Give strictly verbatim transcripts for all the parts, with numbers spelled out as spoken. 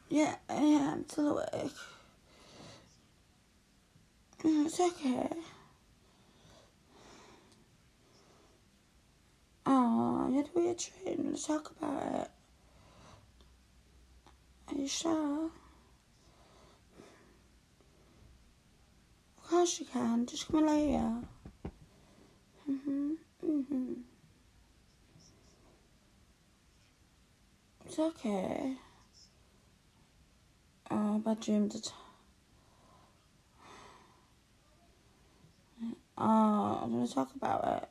Yeah, yeah, I'm still awake. No, it's okay. Oh, you had a weird dream. Let's talk about it. Are you sure? Of course you can. Just come and lay here. Mhm. Mhm. It's okay. Oh, bad dreams. At- oh, I'm gonna talk about it.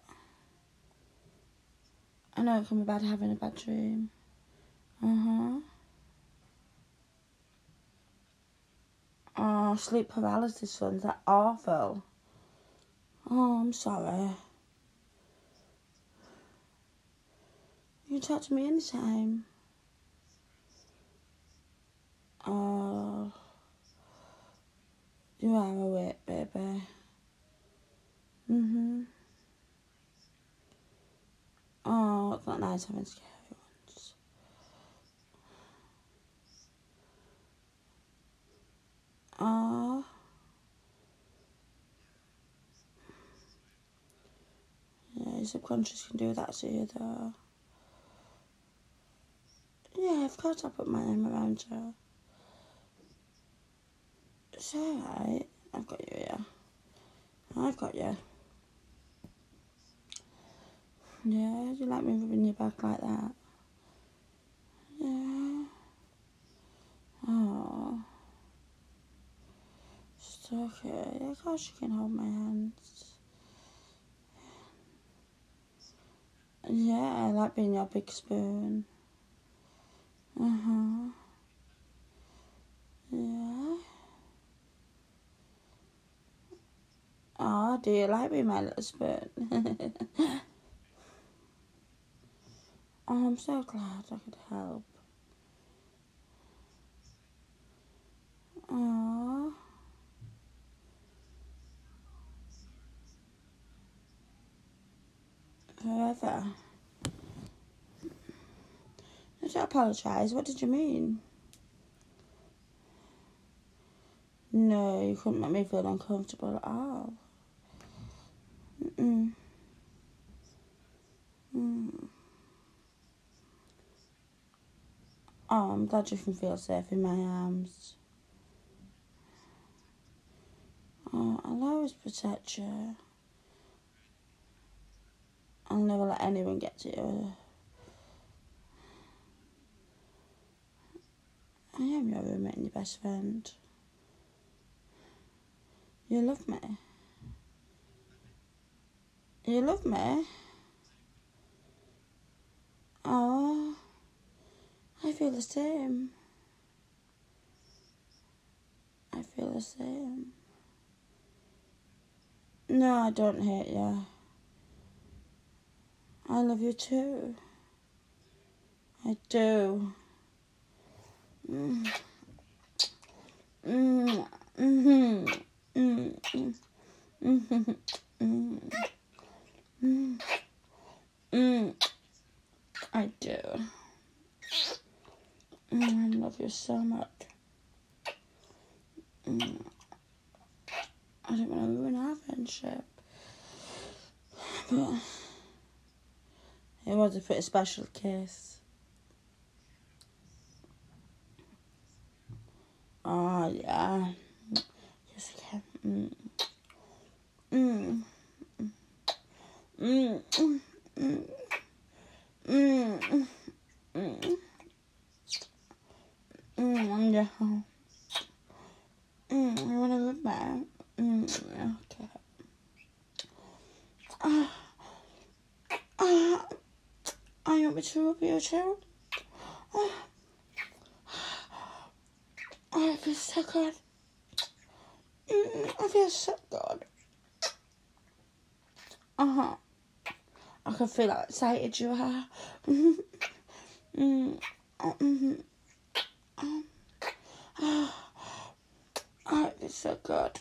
I know it can be bad having a bad dream. Uh huh. Oh, sleep paralysis ones. That awful. Oh, I'm sorry. You can talk to me anytime. Oh, you are awake, baby. Mhm. Oh, it's not nice having scary ones. Oh. Yeah, your subconscious can do that to you, though. Yeah, of course I'll put my name around you. It's alright. I've got you here. I've got you. Yeah, you like me rubbing your back like that? Yeah. Oh. It's okay. Yeah, of course you can hold my hands. Yeah, I like being your big spoon. Uh-huh. Yeah. Oh, do you like being my little spoon? Oh, I'm so glad I could help. Oh. Forever. I don't apologise. What did you mean? No, you couldn't make me feel uncomfortable at all. Mm-mm. Mm. Oh, I'm glad you can feel safe in my arms. Oh, I'll always protect you. I'll never let anyone get to you. I am your roommate and your best friend. You love me. You love me? Oh, I feel the same. I feel the same. No, I don't hate you. I love you too. I do. Mm. Mm. Mm-hmm. Mm. Mm-hmm. Mm. Mm. Mm. I do. Mm, I love you so much. Mm. I don't want to ruin our friendship. But it was a pretty special kiss. Oh, yeah. Yes, I can. Mm. Mm. Mm. Mm. Mm. Mm. Mm. Yeah. Mm. You want to rub back? Mm. Okay. Uh, uh, I want me to rub you too? Oh, oh, it feels so good. Mm, I feel so good. Uh-huh. I can feel how excited you are. Mm-hmm. Mm. Mm-hmm. Oh, oh, oh, it feels so good.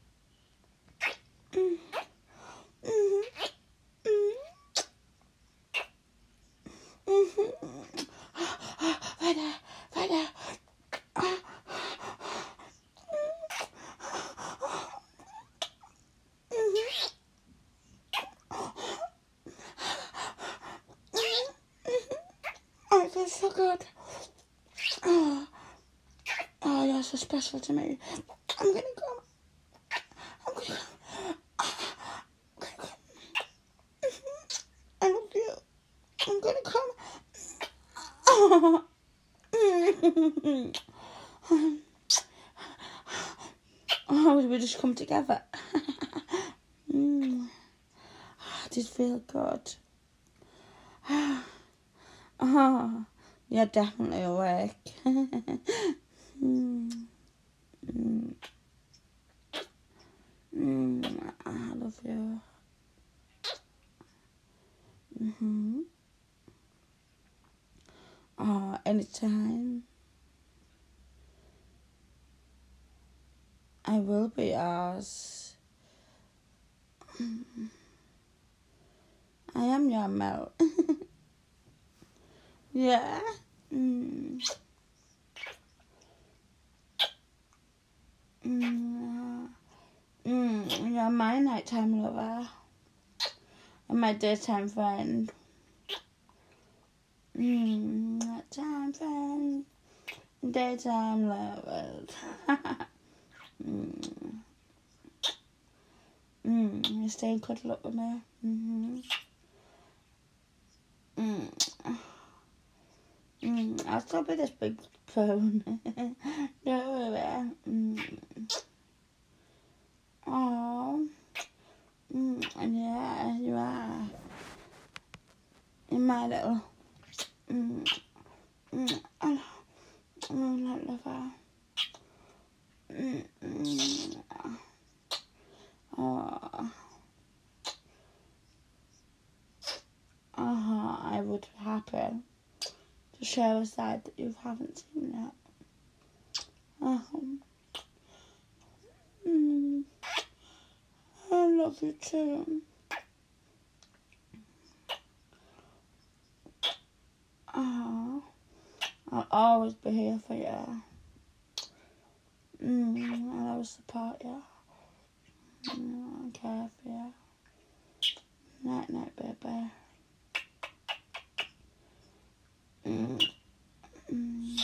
Mm. Mm-hmm. Mm-hmm. Mm-hmm. Right there, right there. Oh, it feels so good. Oh, oh, you're so special to me. I'm gonna come. I'm gonna come. I'm gonna come. I love you. I'm gonna come. Oh. Oh, we just come together. mm. I did feel good. Oh, you're definitely awake. mm. Mm. Mm. I love you. Mm-hmm. Oh, anytime. I will be yours. Mm. I am your Mel. yeah. Mm. Mm. Mm. You're my nighttime lover. And my daytime friend. Mm. Nighttime friend. Daytime lover. mm. Mm. You stay and cuddle up with me. Mm-hmm. Mm. Mm. I'll still be this big phone. Don't worry. Mm. Oh. Mm. Yeah, you are. In my little. Mm. Mm. Oh, oh, lover. Mm. Mm. Oh. Uh-huh, I would be happy to share a side that you haven't seen yet. Uh-huh. Mm. I love you too. Uh-huh. I'll always be here for you. Mm. I'll always support you. Mm. I'll care for you. Night, night, baby. Mm. Mm.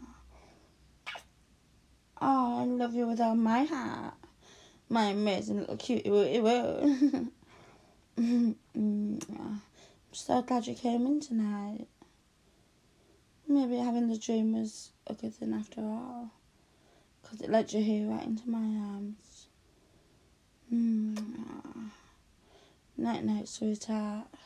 Oh, I love you with all my heart. My amazing little cutie wooty woo. mm. I'm so glad you came in tonight. Maybe having the dream was a good thing after all. Because it led you here right into my arms. Mm. Night, night, sweetheart.